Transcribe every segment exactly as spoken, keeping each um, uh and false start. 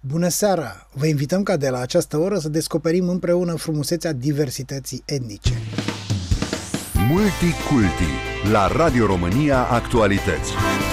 Bună seara! Vă invităm ca de la această oră să descoperim împreună frumusețea diversității etnice. Multiculti la Radio România Actualități.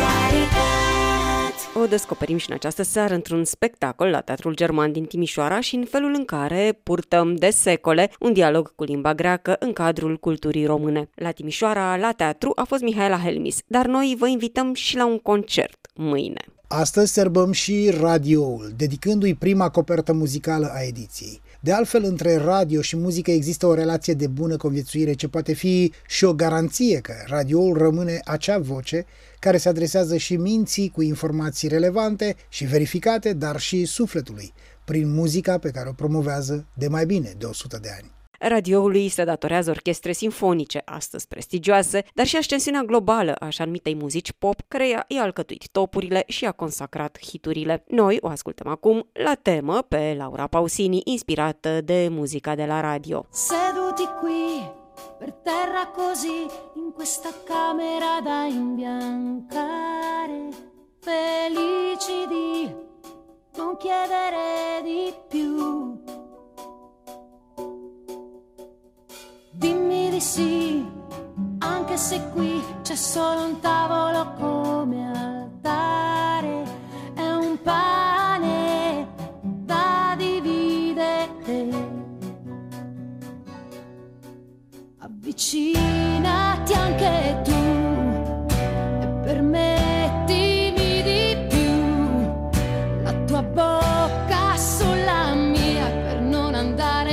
O descoperim și în această seară într-un spectacol la Teatrul German din Timișoara și în felul în care purtăm de secole un dialog cu limba greacă în cadrul culturii române. La Timișoara, la teatru, a fost Mihaela Helmis, dar noi vă invităm și la un concert mâine. Astăzi serbăm și radioul, dedicându-i prima copertă muzicală a ediției. De altfel, între radio și muzică există o relație de bună conviețuire ce poate fi și o garanție că radioul rămâne acea voce care se adresează și minții cu informații relevante și verificate, dar și sufletului, prin muzica pe care o promovează de mai bine de o sută de ani. Radioului se datorează orchestre sinfonice, astăzi prestigioase, dar și ascensiunea globală a așa numitei muzici pop, căreia i-a alcătuit topurile și a consacrat hiturile. Noi o ascultăm acum la temă pe Laura Pausini, inspirată de muzica de la radio. Seduti qui per terra così in questa camera da imbiancare, felici di non chiedere di più. Dimmi di sì, anche se qui c'è solo un tavolo come altare, è un pane da dividere. Avvicinati anche tu e permettimi di più, la tua bocca sulla mia per non andare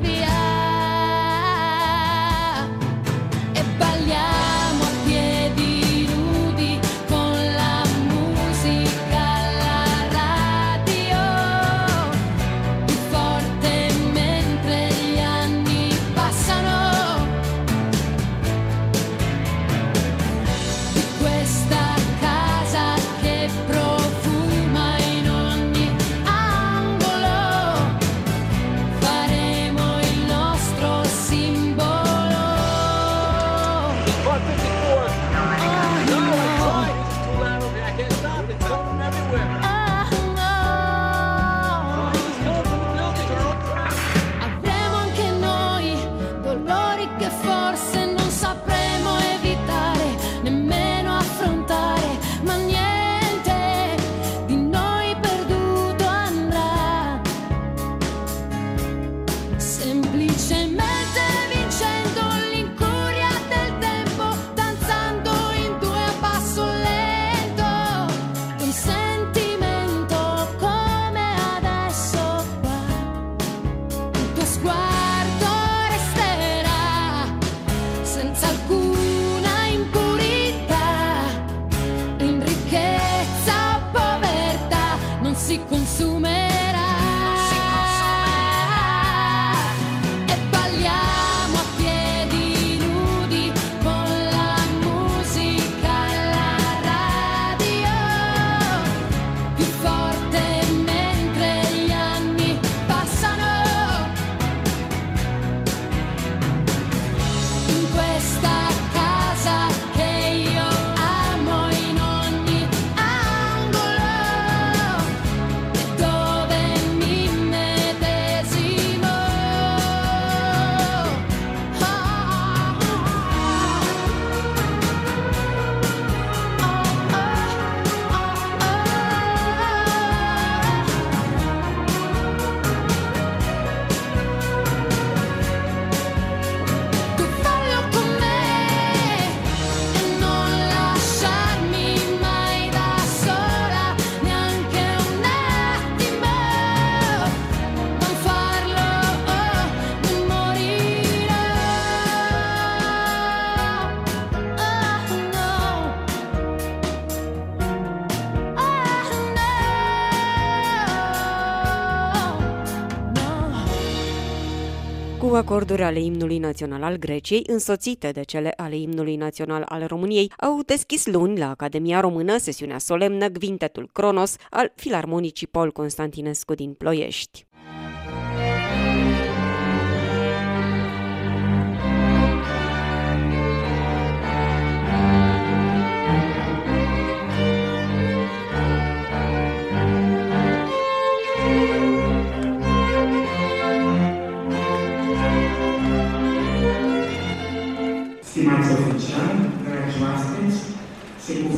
Cu acorduri ale imnului național al Greciei, însoțite de cele ale imnului național al României, au deschis luni la Academia Română sesiunea solemnă Gvintetul Cronos al Filarmonicii Paul Constantinescu din Ploiești.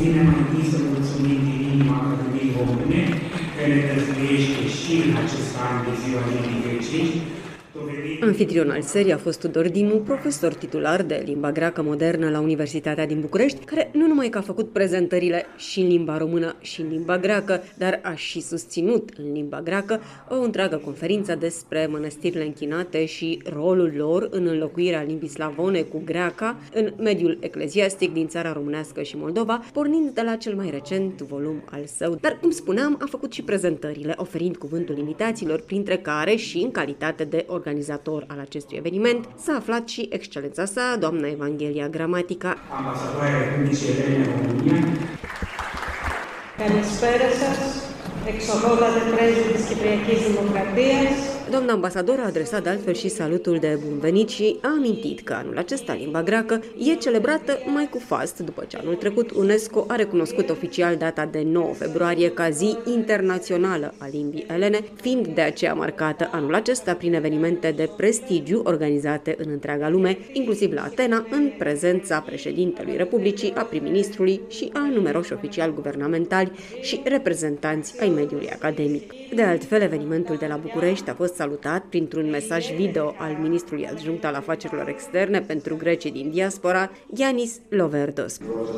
convine mai întâi să mulțumim din inima Academiei Române, care ne dăzduiește și în acest an de Ziua Limbii Grecești. Anfitrion al serii a fost Tudor Dinu, profesor titular de limba greacă modernă la Universitatea din București, care nu numai că a făcut prezentările și în limba română și în limba greacă, dar a și susținut în limba greacă o întreagă conferință despre mănăstirile închinate și rolul lor în înlocuirea limbii slavone cu greaca în mediul ecleziastic din țara românească și Moldova, pornind de la cel mai recent volum al său. Dar, cum spuneam, a făcut și prezentările, oferind cuvântul invitaților, printre care și în calitate de organizator al acestui eveniment s-a aflat și excelența sa, doamna Evanghelia Gramatica, ambasadoarea Republicii Elene în România. Καλησπέρα σας, εξοχότατε πρέσβη της Κυπριακής Δημοκρατίας. Doamna ambasador a adresat de altfel și salutul de bun venit și a amintit că anul acesta limba greacă e celebrată mai cu fast, după ce anul trecut UNESCO a recunoscut oficial data de nouă februarie ca zi internațională a limbii elene, fiind de aceea marcată anul acesta prin evenimente de prestigiu organizate în întreaga lume, inclusiv la Atena, în prezența președintelui Republicii, a prim-ministrului și a numeroși oficiali guvernamentali și reprezentanți ai mediului academic. De altfel, evenimentul de la București a fost salutat printr-un mesaj video al ministrului adjunct al afacerilor externe pentru grecii din diaspora, Giannis Loverdos.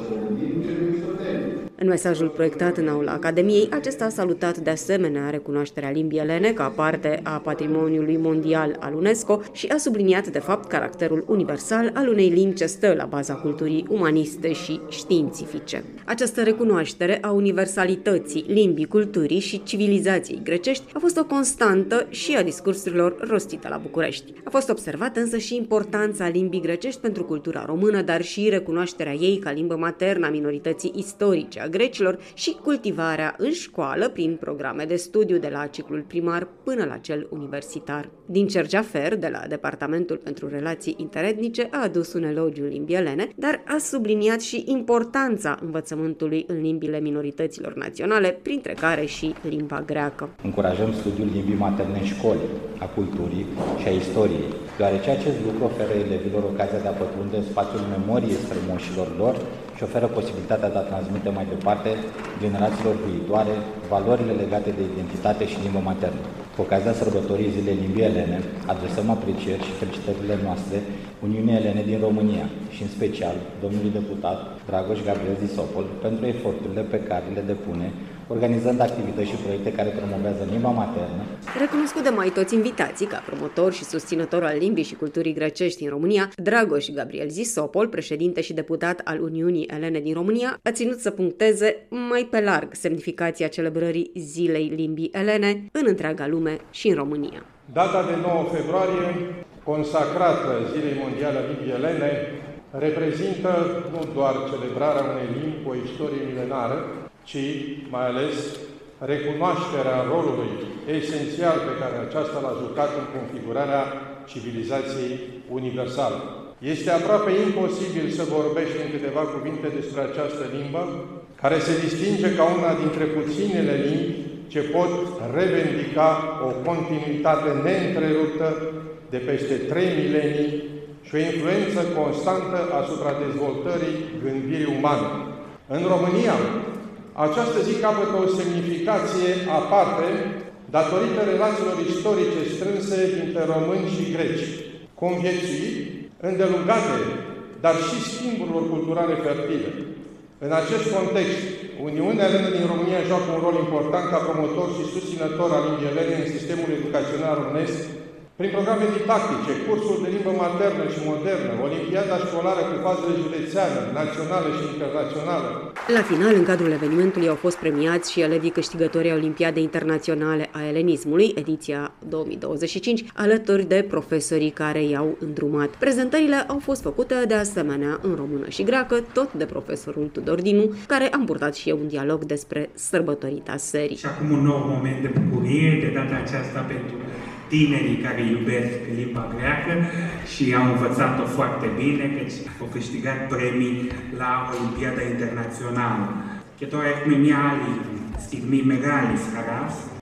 În mesajul proiectat în aula Academiei, acesta a salutat de asemenea recunoașterea limbii elene ca parte a patrimoniului mondial al UNESCO și a subliniat de fapt caracterul universal al unei limbi ce stă la baza culturii umaniste și științifice. Această recunoaștere a universalității limbii, culturii și civilizației grecești a fost o constantă și a discursurilor rostite la București. A fost observată însă și importanța limbii grecești pentru cultura română, dar și recunoașterea ei ca limbă maternă a minorității istorice a grecilor și cultivarea în școală prin programe de studiu de la ciclul primar până la cel universitar. Din Cergeafer, de la Departamentul pentru Relații Interetnice, a adus un elogiu limbii elene, dar a subliniat și importanța învățământului în limbile minorităților naționale, printre care și limba greacă. Încurajăm studiul limbii materne în școli, a culturii și a istoriei, deoarece acest lucru oferă elevilor ocazia de a pătrunde în spațiul memoriei strămoșilor lor și oferă posibilitatea de a transmite mai departe generațiilor viitoare valorile legate de identitate și limbă maternă. Cu ocazia sărbătorii Zilei Limbii Elene, adresăm aprecieri și felicitările noastre Uniunii Elene din România și în special domnului deputat Dragoș Gabriel Zisopol pentru eforturile pe care le depune organizând activități și proiecte care promovează limba maternă. Recunoscut de mai toți invitații ca promotor și susținător al limbii și culturii grecești în România, Dragoș Gabriel Zisopol, președinte și deputat al Uniunii Elene din România, a ținut să puncteze mai pe larg semnificația celebrării Zilei Limbii Elene în întreaga lume și în România. Data de nouă februarie, consacrată Zilei Mondiale a Limbii Elene, reprezintă nu doar celebrarea unei limbi cu o istorie milenară, ci mai ales recunoașterea rolului esențial pe care aceasta l-a jucat în configurarea civilizației universale. Este aproape imposibil să vorbești în câteva cuvinte despre această limbă, care se distinge ca una dintre puținele limbi ce pot revendica o continuitate neîntreruptă de peste trei milenii și o influență constantă asupra dezvoltării gândirii umane. În România, această zi capătă o semnificație aparte datorită relațiilor istorice strânse dintre români și greci, conviețuiri îndelungate, dar și schimburilor culturale fertile. În acest context, Uniunea Elenă din România joacă un rol important ca promotor și susținător al limbii elene în sistemul educațional românesc, prin programe didactice, cursuri de limbă maternă și modernă, olimpiada școlară cu fază județeană, națională și internațională. La final, în cadrul evenimentului au fost premiați și elevii câștigători ai Olimpiadei Internaționale a Elenismului, ediția două mii douăzeci și cinci, alături de profesorii care i-au îndrumat. Prezentările au fost făcute de asemenea în română și greacă, tot de profesorul Tudor Dinu, care a purtat și eu un dialog despre sărbătorita serii. Și acum un nou moment de bucurie, de data aceasta pentru tinerii care iubesc limba greacă și au învățat-o foarte bine, căci au câștigat premii la Olimpiada Internațională. Και τώρα έχουμε μια άλλη στιγμή μεγάλης χαράς.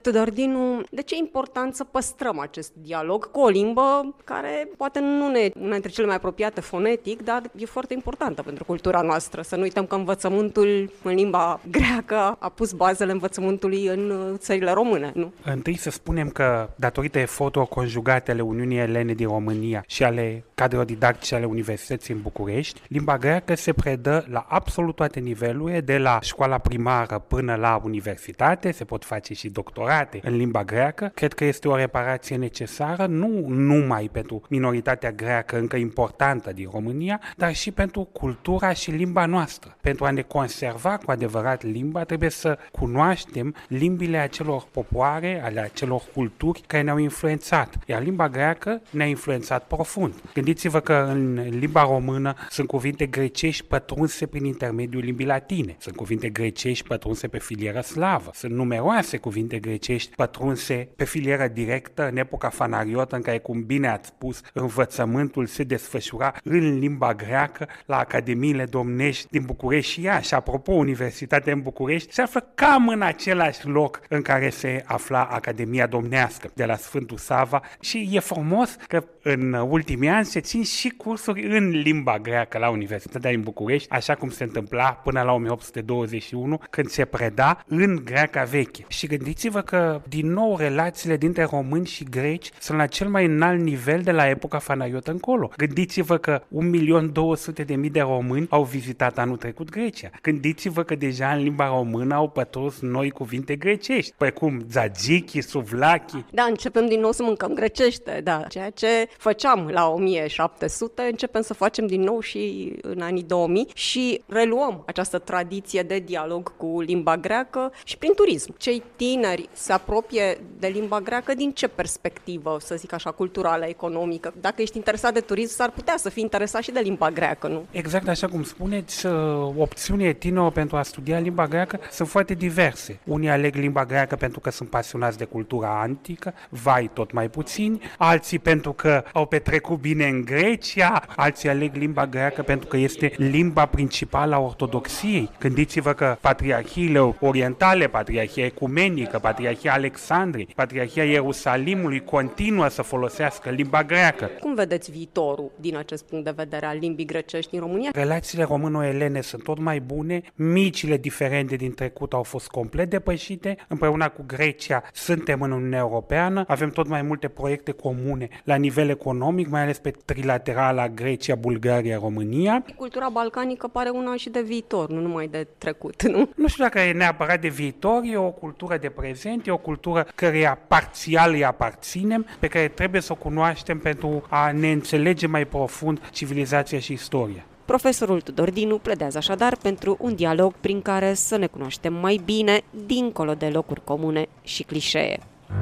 Tudordinu, de ce e important să păstrăm acest dialog cu o limbă care poate nu ne una dintre cele mai apropiate fonetic, dar e foarte importantă pentru cultura noastră. Să nu uităm că învățământul în limba greacă a pus bazele învățământului în țările române, nu? Întâi să spunem că, datorită eforturilor conjugate ale Uniunii Elene din România și ale cadrelor didactice ale Universității în București, limba greacă se predă la absolut toate nivelurile, de la școala primară până la universitate, se pot face și doctorate în limba greacă. Cred că este o reparație necesară, nu numai pentru minoritatea greacă încă importantă din România, dar și pentru cultura și limba noastră. Pentru a ne conserva cu adevărat limba, trebuie să cunoaștem limbile acelor popoare, ale acelor culturi care ne-au influențat. Iar limba greacă ne-a influențat profund. Gândiți-vă că în limba română sunt cuvinte grecești pătrunse prin intermediul limbii latine. Sunt cuvinte grecești pătrunse pe filieră slavă. Sunt numeroase cuvinte grecești pătrunse pe filieră directă în epoca fanariotă, în care, cum bine ați spus, învățământul se desfășura în limba greacă la Academiile Domnești din București și Iași. Apropo, Universitatea în București se află cam în același loc în care se afla Academia Domnească de la Sfântul Sava și e frumos că în ultimii ani se țin și cursuri în limba greacă la Universitatea din București, așa cum se întâmpla până la o mie opt sute douăzeci și unu, când se preda în greaca veche. Și gândiți-vă că, din nou, relațiile dintre români și greci sunt la cel mai înalt nivel de la epoca fanariotă încolo. Gândiți-vă că un milion două sute de mii de români au vizitat anul trecut Grecia. Gândiți-vă că deja în limba română au pătrus noi cuvinte grecești, precum tzatziki, souvlaki. Da, începem din nou să mâncăm grecește, da. Ceea ce făceam la o mie șapte sute, începem să facem din nou și în anii două mii și reluăm această tradiție de dialog cu limba greacă și prin turism. Cei tineri se apropie de limba greacă din ce perspectivă, să zic așa, culturală, economică? Dacă ești interesat de turism, s-ar putea să fii interesat și de limba greacă, nu? Exact așa cum spuneți, opțiunile tinerilor pentru a studia limba greacă sunt foarte diverse. Unii aleg limba greacă pentru că sunt pasionați de cultura antică, vai tot mai puțini, alții pentru că au petrecut bine în Grecia, alții aleg limba greacă pentru că este limba principală a ortodoxiei. Gândiți-vă că patriarhiile orientale, patriarhia ecumenică, patriarhia Alexandriei, patriarhia Ierusalimului continuă să folosească limba greacă. Cum vedeți viitorul din acest punct de vedere al limbii grecești din România? Relațiile româno-elene sunt tot mai bune, micile diferende din trecut au fost complet depășite, împreună cu Grecia suntem în Uniunea Europeană, avem tot mai multe proiecte comune la nivel economic, mai ales pe trilaterala Grecia, Bulgaria, România. Cultura balcanică pare una și de viitor, nu numai de trecut, nu? Nu știu dacă e neapărat de viitor, e o cultură de prezent, e o cultură căreia parțial îi aparținem, pe care trebuie să o cunoaștem pentru a ne înțelege mai profund civilizația și istoria. Profesorul Tudordinu pledează așadar pentru un dialog prin care să ne cunoaștem mai bine, dincolo de locuri comune și clișee.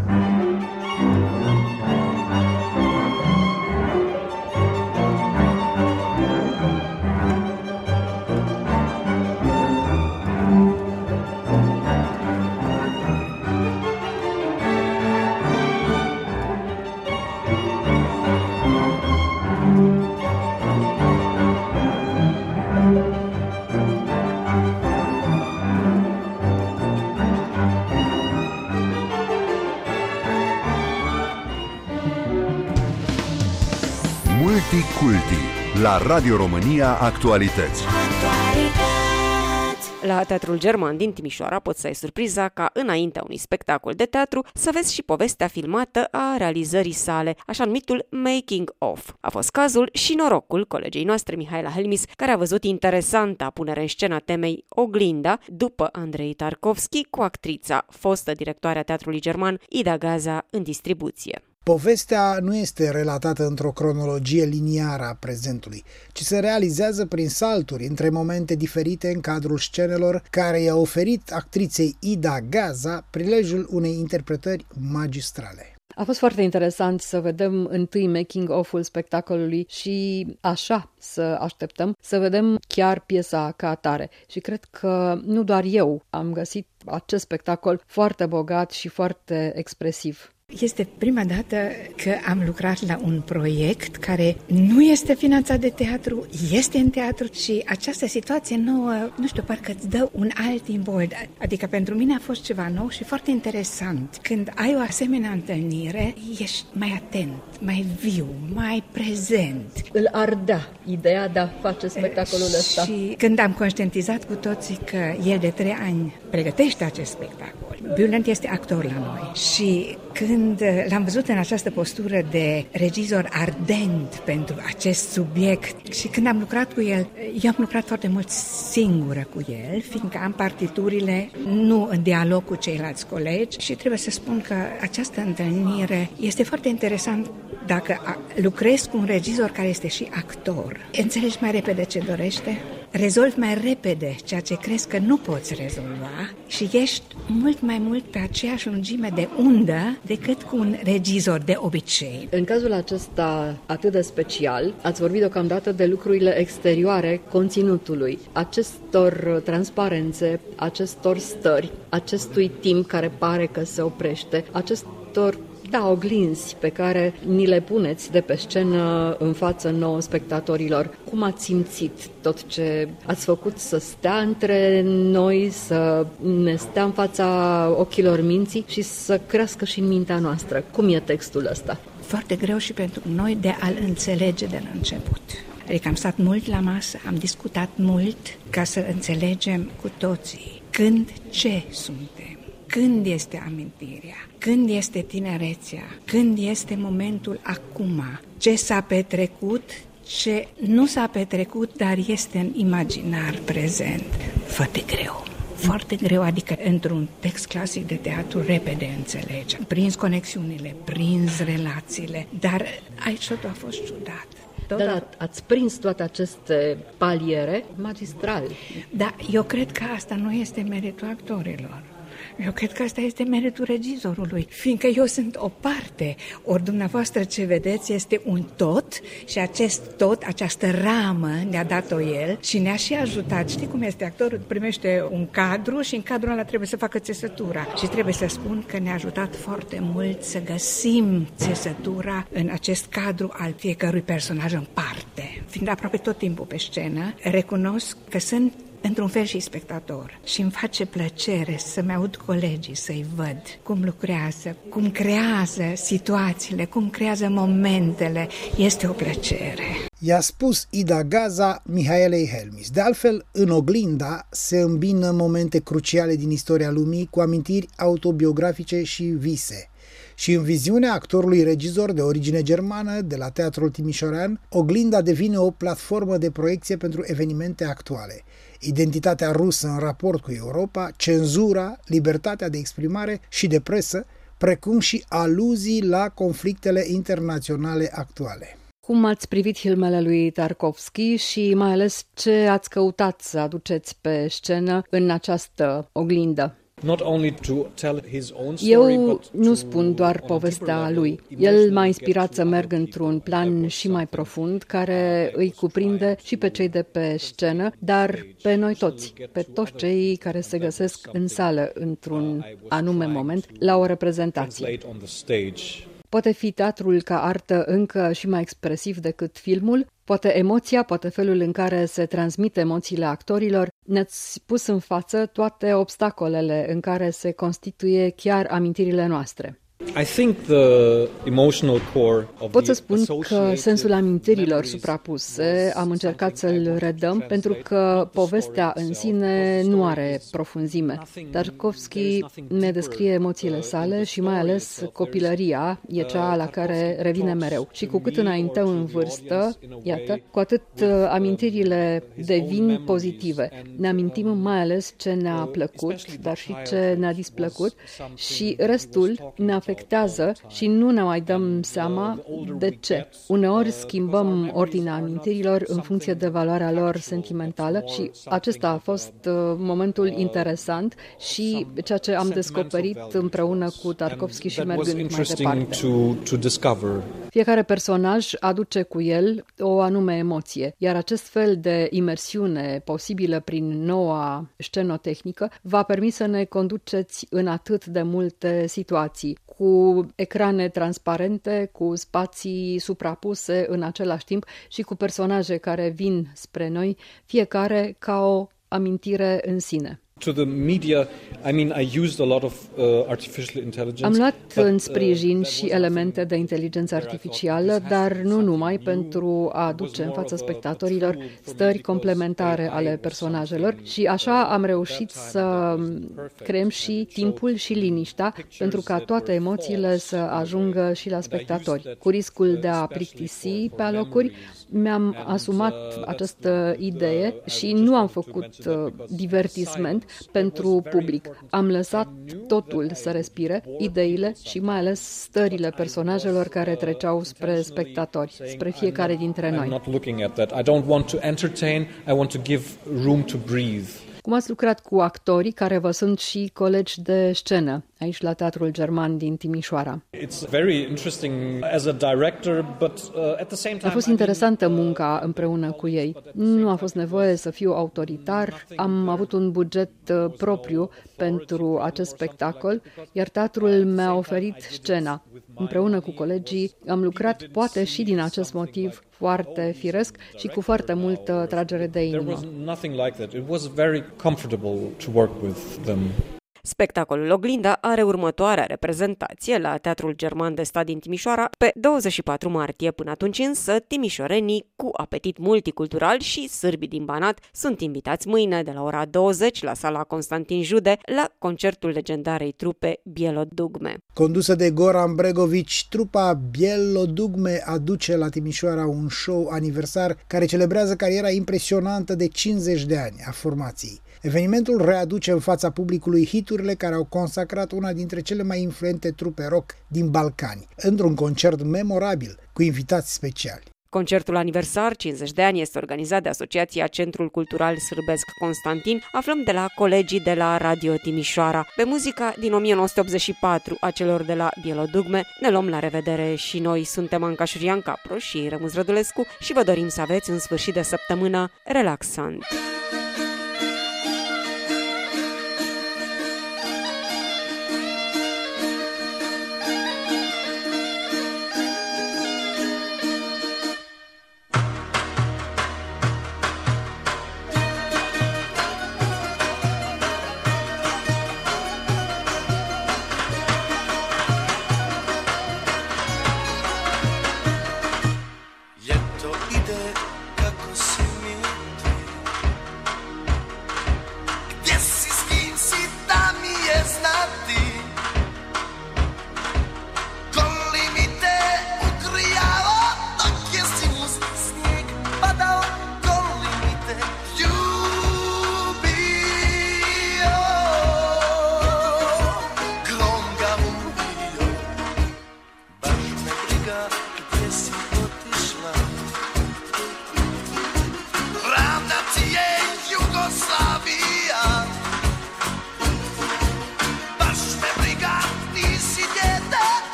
Multiculti la Radio România Actualități. La Teatrul German din Timișoara poți să ai surpriza ca înaintea unui spectacol de teatru să vezi și povestea filmată a realizării sale, așa numitul making of. A fost cazul și norocul colegei noastre Mihaela Helmis, care a văzut interesanta punere în scenă temei Oglinda după Andrei Tarkovski cu actrița, fostă directoare a Teatrului German, Ida Gaza, în distribuție. Povestea nu este relatată într-o cronologie liniară a prezentului, ci se realizează prin salturi între momente diferite în cadrul scenelor care i-a oferit actriței Ida Gaza prilejul unei interpretări magistrale. A fost foarte interesant să vedem întâi making-of-ul spectacolului și așa să așteptăm să vedem chiar piesa ca atare. Și cred că nu doar eu am găsit acest spectacol foarte bogat și foarte expresiv. Este prima dată că am lucrat la un proiect care nu este finanțat de teatru, este în teatru și această situație nouă, nu știu, parcă îți dă un alt imbold. Adică pentru mine a fost ceva nou și foarte interesant. Când ai o asemenea întâlnire, ești mai atent, mai viu, mai prezent. Îl ardea ideea de a face spectacolul ăsta. Și când am conștientizat cu toții că el de trei ani pregătește acest spectacol, Bülent este actor la noi și când l-am văzut în această postură de regizor ardent pentru acest subiect și când am lucrat cu el, eu am lucrat foarte mult singură cu el, fiindcă am partiturile nu în dialog cu ceilalți colegi și trebuie să spun că această întâlnire este foarte interesant dacă lucrezi cu un regizor care este și actor. Înțelegi mai repede ce dorește, rezolvi mai repede ceea ce crezi că nu poți rezolva și ești mult mai mult pe aceeași lungime de undă decât cu un regizor de obicei. În cazul acesta atât de special, ați vorbit deocamdată de lucrurile exterioare conținutului, acestor transparențe, acestor stări, acestui timp care pare că se oprește, acestor Da, oglinzi pe care ni le puneți de pe scenă în față nouă spectatorilor. Cum ați simțit tot ce ați făcut să stea între noi, să ne stea în fața ochilor minții și să crească și în mintea noastră? Cum e textul ăsta? Foarte greu și pentru noi de a-l înțelege de la început. Adică am stat mult la masă, am discutat mult ca să înțelegem cu toții când ce suntem. Când este amintirea, când este tinerețea, când este momentul acum, ce s-a petrecut, ce nu s-a petrecut, dar este în imaginar prezent. Foarte greu, foarte greu, adică într-un text clasic de teatru repede înțelegi. Prins conexiunile, prins relațiile, dar aici totul a fost ciudat. Da, da, ați prins toate aceste paliere magistral. Da, eu cred că asta nu este meritul actorilor. Eu cred că asta este meritul regizorului, fiindcă eu sunt o parte, ori dumneavoastră ce vedeți este un tot și acest tot, această ramă ne-a dat-o el și ne-a și ajutat. Știi cum este? Actorul primește un cadru și în cadrul ăla trebuie să facă țesătura și trebuie să spun că ne-a ajutat foarte mult să găsim țesătura în acest cadru al fiecărui personaj în parte. Fiind aproape tot timpul pe scenă, recunosc că sunt într-un fel și spectator și îmi face plăcere să-mi aud colegii, să-i văd cum lucrează, cum creează situațiile, cum creează momentele. Este o plăcere. I-a spus Ida Gaza Mihaelei Helmis. De altfel, în Oglinda se îmbină momente cruciale din istoria lumii cu amintiri autobiografice și vise. Și în viziunea actorului regizor de origine germană de la Teatrul Timișorean, Oglinda devine o platformă de proiecție pentru evenimente actuale. Identitatea rusă în raport cu Europa, cenzura, libertatea de exprimare și de presă, precum și aluzii la conflictele internaționale actuale. Cum ați privit filmele lui Tarkovski și mai ales ce ați căutat să aduceți pe scenă în această oglindă? Eu nu spun doar povestea lui. El m-a inspirat să merg într-un plan și mai profund, care îi cuprinde și pe cei de pe scenă, dar pe noi toți, pe toți cei care se găsesc în sală într-un anume moment la o reprezentație. Poate fi teatrul ca artă încă și mai expresiv decât filmul, poate emoția, poate felul în care se transmit emoțiile actorilor. Ne-ați pus în față toate obstacolele în care se constituie chiar amintirile noastre. Pot să spun că sensul amintirilor suprapuse am încercat să-l redăm pentru că povestea în sine nu are profunzime. Tarkovski ne descrie emoțiile sale și mai ales copilăria e cea la care revine mereu. Și cu cât înaintăm în vârstă, iată, cu atât amintirile devin pozitive. Ne amintim mai ales ce ne-a plăcut, dar și ce ne-a displăcut și restul ne afectează și nu ne mai dăm seama de ce. Uneori schimbăm ordinea amintirilor în funcție de valoarea lor sentimentală și acesta a fost momentul interesant și ceea ce am descoperit împreună cu Tarkovski și mergând mai departe. Fiecare personaj aduce cu el o anume emoție, iar acest fel de imersiune posibilă prin noua scenotehnică va permite să ne conduceți în atât de multe situații. cu ecrane transparente, cu spații suprapuse în același timp și cu personaje care vin spre noi, fiecare ca o amintire în sine. To the media, I mean, I used a lot of uh, artificial intelligence. Am luat but, în uh, sprijin și elemente de inteligență artificială, dar nu numai, pentru a aduce în fața spectatorilor stări complementare ale personajelor și așa am reușit să creăm și timpul și liniștea pentru ca toate emoțiile să ajungă și la spectatori. Cu riscul de a plictisi pe alocuri, mi-am asumat această idee și nu am făcut divertisment pentru public. Am lăsat totul să respire, ideile și mai ales stările personajelor care treceau spre spectatori, spre fiecare dintre noi. Cum ați lucrat cu actorii care vă sunt și colegi de scenă aici la Teatrul German din Timișoara? A fost interesantă munca împreună cu ei. Nu a fost nevoie să fiu autoritar, am avut un buget propriu pentru acest spectacol, iar teatrul mi-a oferit scena. Împreună cu colegii am lucrat poate și din acest motiv foarte firesc și cu foarte multă tragere de inimă. Spectacolul Oglinda are următoarea reprezentație la Teatrul German de Stat din Timișoara pe douăzeci și patru martie. Până atunci însă, timișorenii cu apetit multicultural și sârbii din Banat sunt invitați mâine de la ora douăzeci la sala Constantin Jude la concertul legendarei trupe Bielodugme. Condusă de Goran Bregovici, trupa Bielodugme aduce la Timișoara un show aniversar care celebrează cariera impresionantă de cincizeci de ani a formației. Evenimentul readuce în fața publicului hiturile care au consacrat una dintre cele mai influente trupe rock din Balcani, într-un concert memorabil cu invitați speciali. Concertul aniversar cincizeci de ani este organizat de Asociația Centrul Cultural Sârbesc Constantin. Aflăm de la colegii de la Radio Timișoara. Pe muzica din o mie nouă sute optzeci și patru a celor de la Bielodugme ne luăm la revedere și noi. Suntem Anca Șurian Capro și Rămuz Rădulescu și vă dorim să aveți un sfârșit de săptămână relaxant.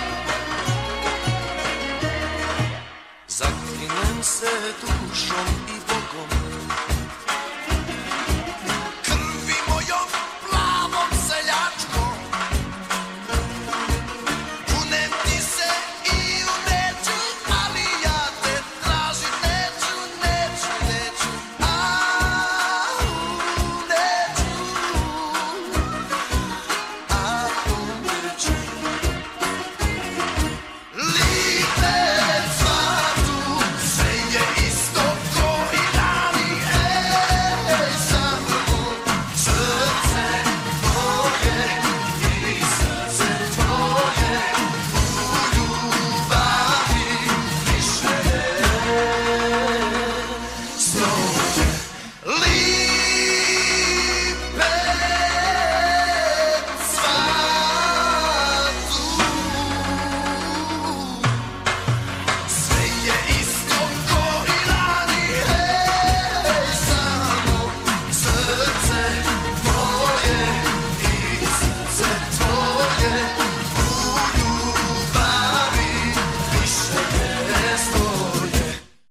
Zaklinam se dušom i